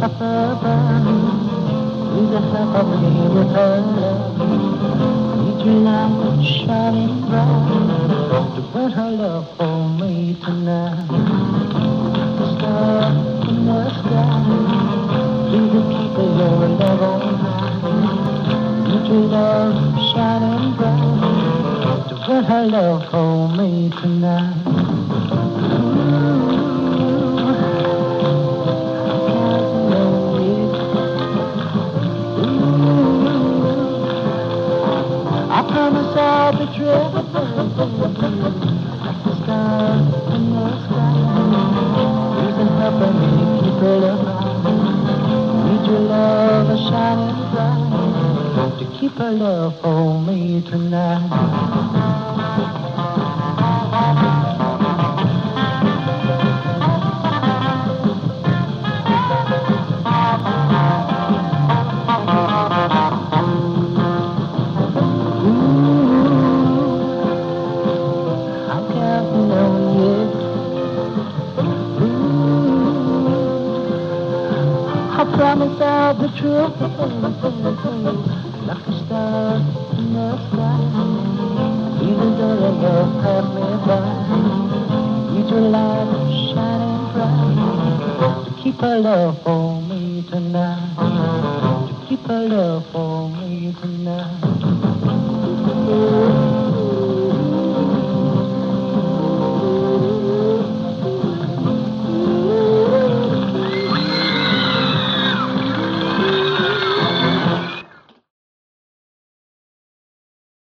up above. Need the help of me with her love. Need your light shining bright to burn her love for me tonight. The star in the sky, please keep your love on high. Need your love shining bright to burn her love for me tonight. I promise I'll be true. Like the stars in the sky. Please help me keep it alive. Need your love a shining bright to keep her love for me tonight. I promise I'll be true, like a star in the sky. Even though the love passed me by, need your light shining bright to keep her love for me tonight. To keep her love for me tonight.